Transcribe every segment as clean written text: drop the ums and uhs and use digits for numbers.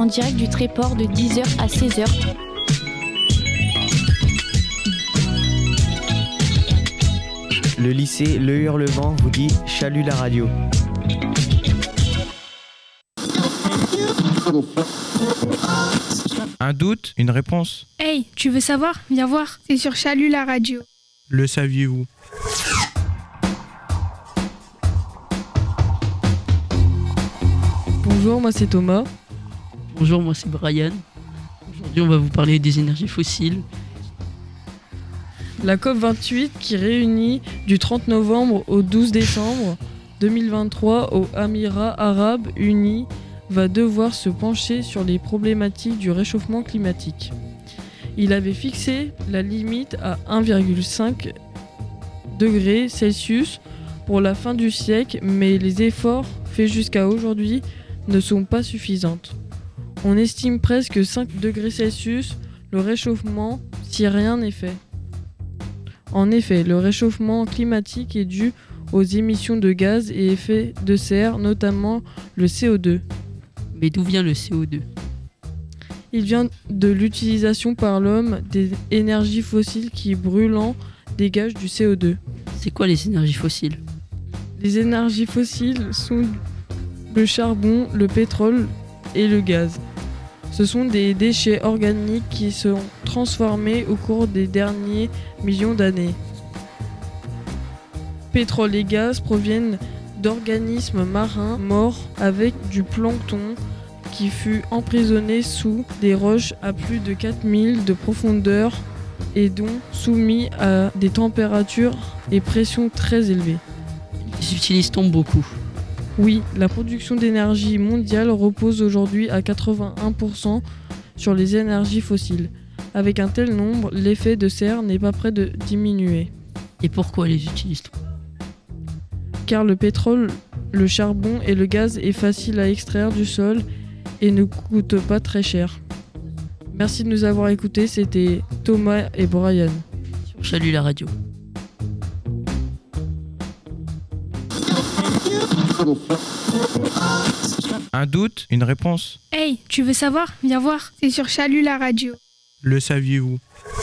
direct du Tréport de 10h à 16h. Le lycée Le Hurlevent vous dit Chalut la radio. Un doute, une réponse. Hey, tu veux savoir? Viens voir, c'est sur Chalut la radio. Le saviez-vous? Bonjour, moi c'est Thomas. Bonjour, moi c'est Brian. Aujourd'hui, on va vous parler des énergies fossiles. La COP28 qui réunit du 30 novembre au 12 décembre 2023 aux Émirats Arabes Unis va devoir se pencher sur les problématiques du réchauffement climatique. Il avait fixé la limite à 1,5 degrés Celsius pour la fin du siècle, mais les efforts faits jusqu'à aujourd'hui ne sont pas suffisants. On estime presque 5 degrés Celsius le réchauffement si rien n'est fait. En effet, le réchauffement climatique est dû aux émissions de gaz et effets de serre, notamment le CO2. Mais d'où vient le CO2? Il vient de l'utilisation par l'homme des énergies fossiles qui, brûlant, dégagent du CO2. C'est quoi les énergies fossiles? Les énergies fossiles sont le charbon, le pétrole et le gaz. Ce sont des déchets organiques qui sont transformés au cours des derniers millions d'années. Pétrole et gaz proviennent d'organismes marins morts avec du plancton qui fut emprisonné sous des roches à plus de 4000 de profondeur et donc soumis à des températures et pressions très élevées. Les utilise-t-on beaucoup? Oui, la production d'énergie mondiale repose aujourd'hui à 81% sur les énergies fossiles. Avec un tel nombre, l'effet de serre n'est pas près de diminuer. Et pourquoi les utilise-t-on? Car le pétrole, le charbon et le gaz est facile à extraire du sol et ne coûte pas très cher. Merci de nous avoir écoutés, c'était Thomas et Brian. Sur Chalut la radio. Un doute, une réponse. Hey, tu veux savoir? Viens voir, c'est sur Chalut la radio. Le saviez-vous?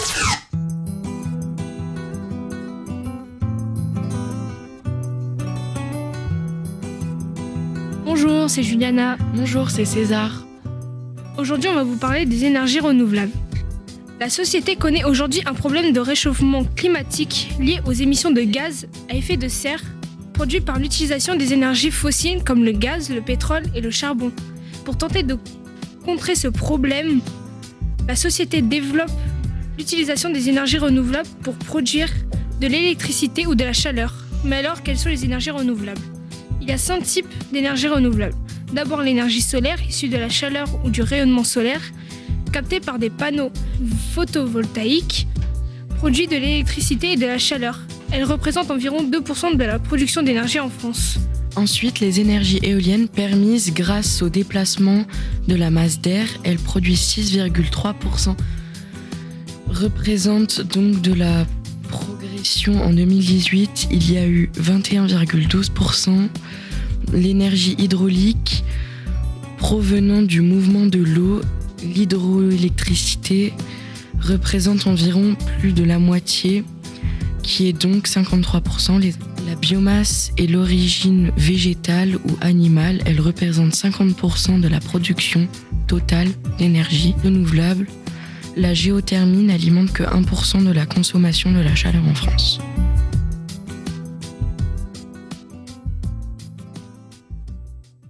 Bonjour, c'est Juliana. Bonjour, c'est César. Aujourd'hui, on va vous parler des énergies renouvelables. La société connaît aujourd'hui un problème de réchauffement climatique lié aux émissions de gaz à effet de serre produits par l'utilisation des énergies fossiles comme le gaz, le pétrole et le charbon. Pour tenter de contrer ce problème, la société développe l'utilisation des énergies renouvelables pour produire de l'électricité ou de la chaleur. Mais alors, quelles sont les énergies renouvelables? Il y a 5 types d'énergie renouvelable. D'abord l'énergie solaire, issue de la chaleur ou du rayonnement solaire, captée par des panneaux photovoltaïques, produit de l'électricité et de la chaleur. Elle représente environ 2% de la production d'énergie en France. Ensuite, les énergies éoliennes permises grâce au déplacement de la masse d'air, elles produisent 6,3%, représentent donc de la progression. En 2018, il y a eu 21,12%. L'énergie hydraulique provenant du mouvement de l'eau, l'hydroélectricité représente environ plus de la moitié, qui est donc 53%. La biomasse et l'origine végétale ou animale, elle représente 50% de la production totale d'énergie renouvelable. La géothermie n'alimente que 1% de la consommation de la chaleur en France.